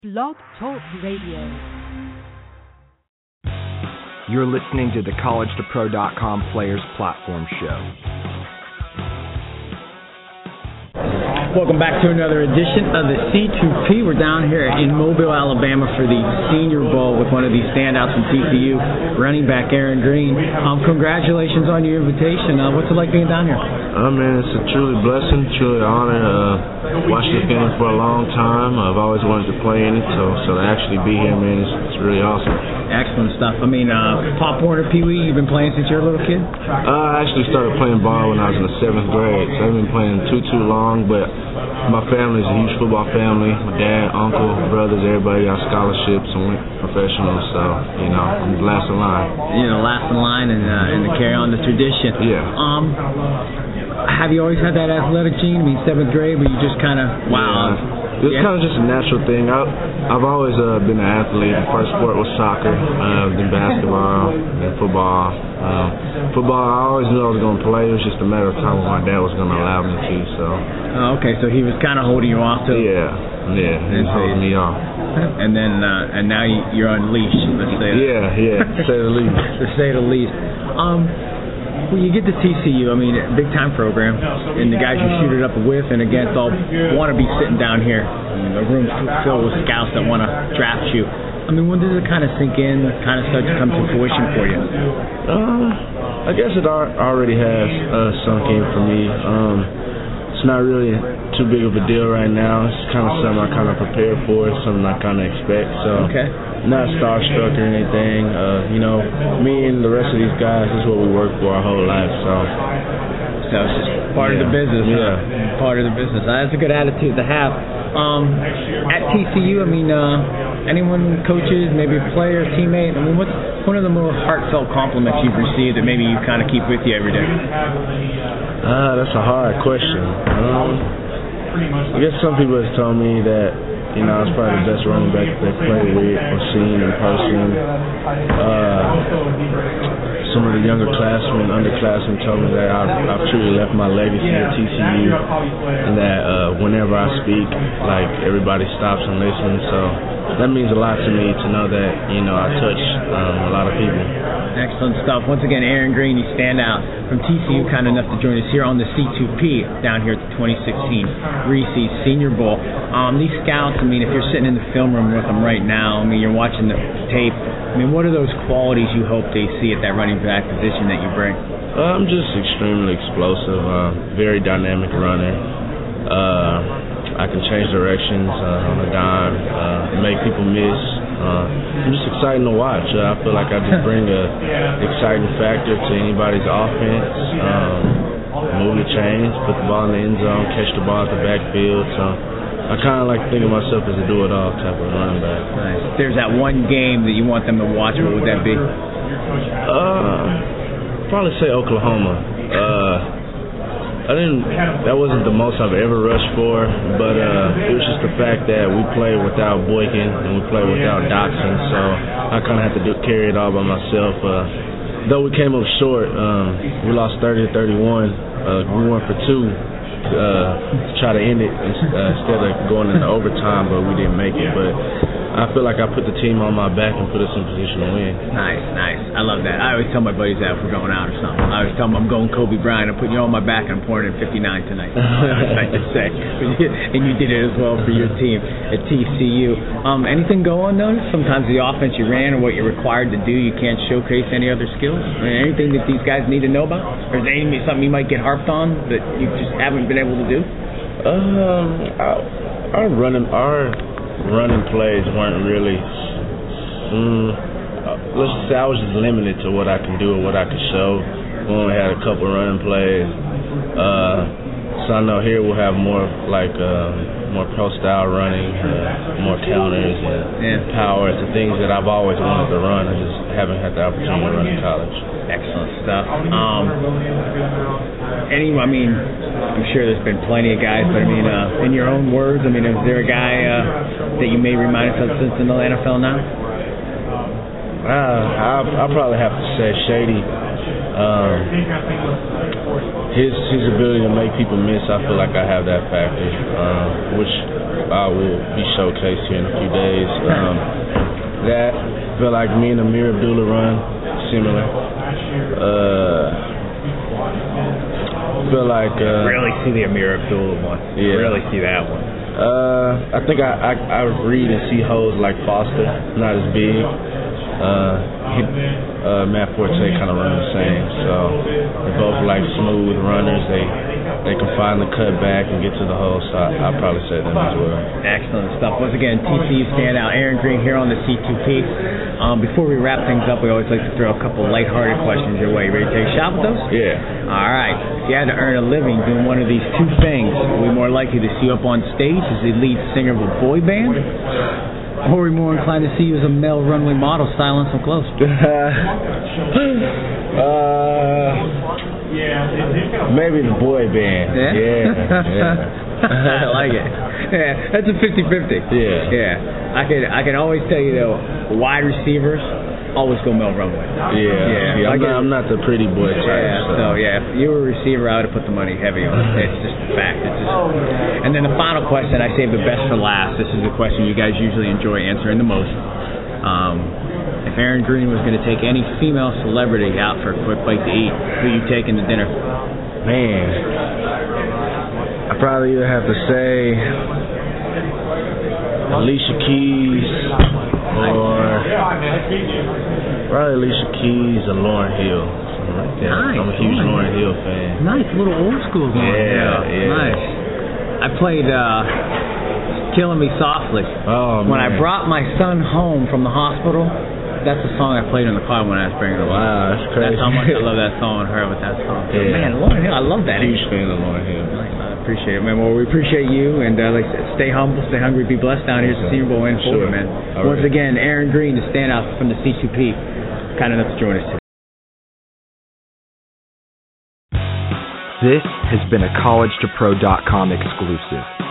Blog Talk Radio. You're listening to the CollegeToPro.com Players Platform Show. Welcome back to another edition of the C2P. We're down here in Mobile, Alabama for the Senior Bowl with one of these standouts from TCU, running back Aaron Green. Congratulations on your invitation. What's it like being down here? Man, it's a truly blessing, truly an honor. Watched this game for a long time. I've always wanted to play in it, so to actually be here, man, it's really awesome. Excellent stuff. I mean, Pop Warner, Pee Wee, you've been playing since you were a little kid? I actually started playing ball when I was in the 7th grade, so I haven't been playing too long, but my family's a huge football family. My dad, uncle, brothers, everybody got scholarships and went professional, so, I'm last in line. Last in line and to carry on the tradition. Yeah. Have you always had that athletic gene? I mean, 7th grade, where you just kind of, wow. Yeah. It's kind of just a natural thing. I've always been an athlete. The first sport was soccer, then basketball, then football. Football, I always knew I was going to play. It was just a matter of time when my dad was going to allow me to. So. Okay, so he was kind of holding you off too. Yeah, he was holding me off. And then, and now you're unleashed. Let's say that. Yeah, to say the least. To say the least. When you get to TCU, I mean, big time program, and the guys you shoot it up with and against all want to be sitting down here. The room's filled with scouts that want to draft you. I mean, when does it kind of sink in, kind of start to come to fruition for you? I guess it already has sunk in for me. It's not really too big of a deal right now. It's kind of something I kind of prepare for. It's something I kind of expect. So. Okay. Not starstruck or anything. Me and the rest of these guys, this is what we work for our whole life. So it's just part of the business. Yeah. Part of the business. That's a good attitude to have. At TCU, I mean, anyone, coaches, maybe a player, teammate, I mean, what's one of the more heartfelt compliments you've received that maybe you kind of keep with you every day? That's a hard question. I guess some people have told me that it's probably the best running back they've played with or seen in person. Some of the younger underclassmen told me that I've truly left my legacy at TCU, and that whenever I speak, like, everybody stops and listens. So that means a lot to me to know that, I touch a lot of people. Excellent stuff. Once again, Aaron Green, you stand out from TCU, kind enough to join us here on the C2P down here at the 2016 Reese's Senior Bowl. These scouts, I mean, if you're sitting in the film room with them right now, I mean, you're watching the tape, I mean, what are those qualities you hope they see at that running back position that you bring? I'm just extremely explosive, very dynamic runner. I can change directions on a dime, make people miss. I'm just exciting to watch. I feel like I just bring a exciting factor to anybody's offense. Move the chains, put the ball in the end zone, catch the ball at the backfield. So I kind of like to think of myself as a do-it-all type of running back. Nice. If there's that one game that you want them to watch, what would that be? Probably say Oklahoma. That wasn't the most I've ever rushed for, but it was just the fact that we played without Boykin and we played without Doxson, so I kind of had to carry it all by myself. Though we came up short, we lost 30-31. We went for 2 to try to end it instead of going into overtime, but we didn't make it. But I feel like I put the team on my back and put us in position to win. Nice. I love that. I always tell my buddies that if we're going out or something. I always tell them I'm going Kobe Bryant. I'm putting you on my back and I'm pouring in 59 tonight. That's nice to say. And you did it as well for your team at TCU. Anything go unnoticed? Sometimes the offense you ran or what you're required to do, you can't showcase any other skills? I mean, anything that these guys need to know about? Or is there something you might get harped on that you just haven't been able to do? Our running plays weren't really. Let's just say I was just limited to what I can do or what I could show. We only had a couple running plays, so I know here we'll have more more pro style running, more counters and powers, the things that I've always wanted to run. I just haven't had the opportunity to run in college. Excellent stuff. I'm sure there's been plenty of guys, but I mean, in your own words, I mean, is there a guy that you may remind us of since in the NFL now? I'll probably have to say Shady. his ability to make people miss, I feel like I have that factor, which I will be showcased here in a few days. That I feel like me and Amir Abdullah run similar. Feel like really see the Amir Abdullah one. Yeah. Really see that one. I think I read and see hoes like Foster, not as big. Matt Forte kind of run the same, so they're both like smooth runners. They can find the cut back and get to the hole, so I'll probably say them as well. Excellent stuff. Once again, TCU standout Aaron Green here on the C2P. Before we wrap things up, we always like to throw a couple lighthearted questions your way. You ready to take a shot with those? Yeah. All right. If you had to earn a living doing one of these two things, are we more likely to see you up on stage as the lead singer of a boy band? Or are we more inclined to see you as a male runway model styling so close? Maybe the boy band. Yeah. I like it. Yeah, that's a 50-50. Yeah. I can always tell you though, wide receivers always go male runway. Yeah. I'm not the pretty boy type. Yeah. So if you were a receiver, I would have put the money heavy on it. It's just a fact. And then the final question, I saved the best for last. This is the question you guys usually enjoy answering the most. If Aaron Green was going to take any female celebrity out for a quick bite to eat, who you taking to dinner? Man, I probably either have to say Alicia Keys or probably Alicia Keys or Lauryn Hill. Nice. I'm a huge Lauryn Hill fan. Nice, a little old school Lauryn Hill. Yeah. Nice. I played Killing Me Softly. Oh, when man. I brought my son home from the hospital, that's the song I played in the car when I was bringing her home. Wow, that's crazy. That's how much I love that song and her with that song. So, Yeah. man, Lauryn Hill, I love that. Huge fan of Lauryn Hill. I appreciate it, man. Well, we appreciate you, and like I said, stay humble, stay hungry, be blessed down here at the Senior Bowl in Florida, man. Once again, Aaron Green, the standout from the C2P, kind enough to join us today. This has been a CollegeToPro.com exclusive.